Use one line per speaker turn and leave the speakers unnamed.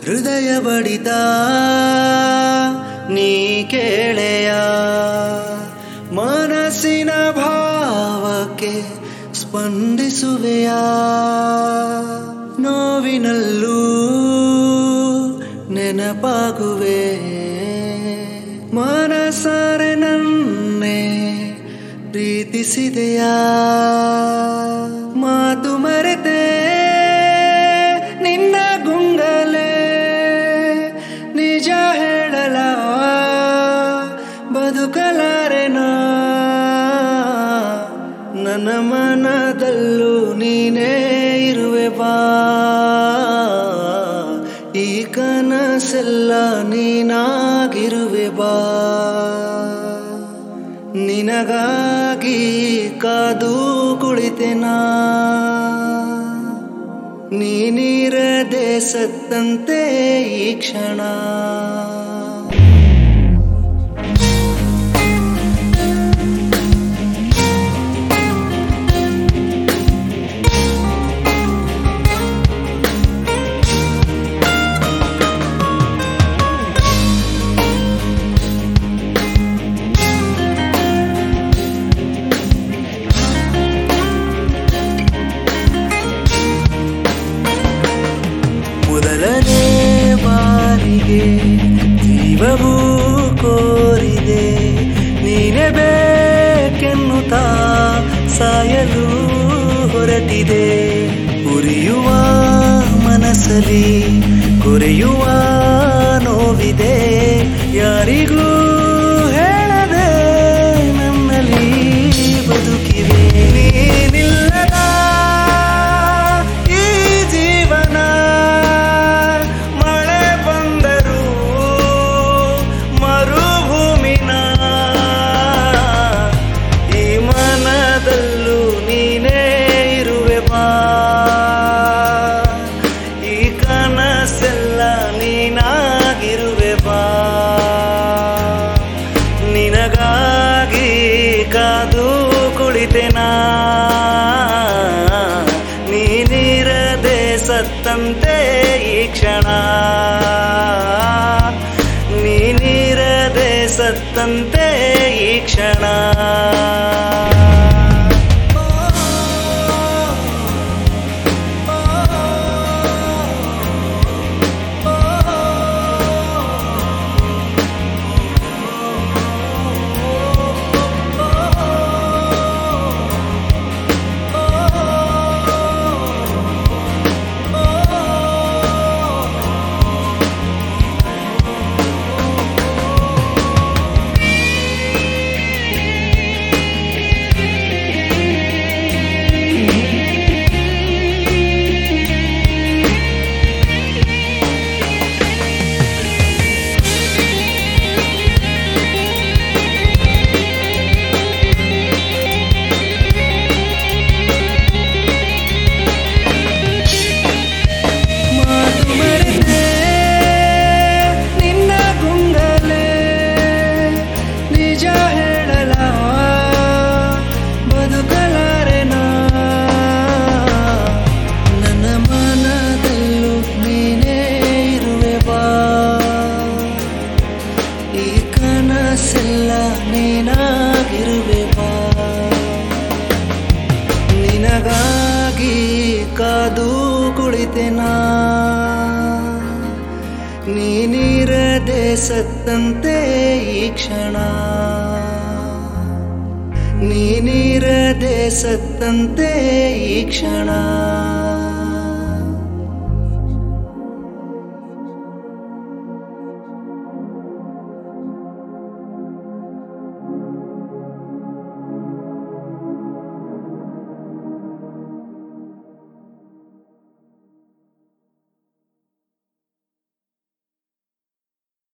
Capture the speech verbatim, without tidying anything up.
ಹೃದಯ ಬಡಿತ ನೀ ಕೇಳೆಯ ಮನಸ್ಸಿನ ಭಾವಕ್ಕೆ ಸ್ಪಂದಿಸುವೆಯ ನೋವಿನಲ್ಲೂ ನೆನಪಾಗುವೆ ಮನಸಾರೆ ನನ್ನೇ ಪ್ರೀತಿಸಿದೆಯ ಮಾತು ಮರೆತೆ ನಿನ್ನ ಗುಂಗಲೆ ನಿಜ ಹೇಳಲ ಬದುಕಲಾರೆನಾ ನನ್ನ ಮನದಲ್ಲೂ ನೀನೇ ಇರುವೆ ಬಾ ಈ ಕನಸೆಲ್ಲ ನೀನಾಗಿರುವೆ ಬಾ ನಿನಗಾಗಿ ಕಾದು ಕುಳಿತೆನಾ ನೀನಿರದೆ ಸತ್ತಂತೆ ಈ ಕ್ಷಣ ಮೊದಲನೇ ಬಾರಿಗೆ ಜೀವವೂ ಕೋರಿದೆ ನೀನೆ ಬೇಕೆನ್ನುತ್ತಾ ಸಾಯಲು ಹೊರಟಿದೆ ಉರಿಯುವ ಮನಸ್ಸಲ್ಲಿ ಕೊರೆಯುವ ನೋವಿದೆ ಯಾರಿಗೂ ಹೇಳದೆ ನನ್ನಲ್ಲಿ ಬದುಕಿವೆ ನೀನಿಲ್ಲದ ನಿನಗಾಗಿ ಕಾದು ಕುಳಿತೆನಾ ನೀನಿರದೆ ಸತ್ತಂತೆ ಈ ಕ್ಷಣ ನೀನಿರದೆ ಸತ್ತಂತೆ ಈ ಕ್ಷಣ ನೀನಾಗಿರುವೆ ಬಾ ನಿನಗಾಗಿ ಕಾದು ಕುಳಿತೆನಾ ನೀನಿರದೆ ಸತ್ತಂತೆ ಈ ಕ್ಷಣ ನೀನಿರದೆ ಸತ್ತಂತೆ ಈ ಕ್ಷಣ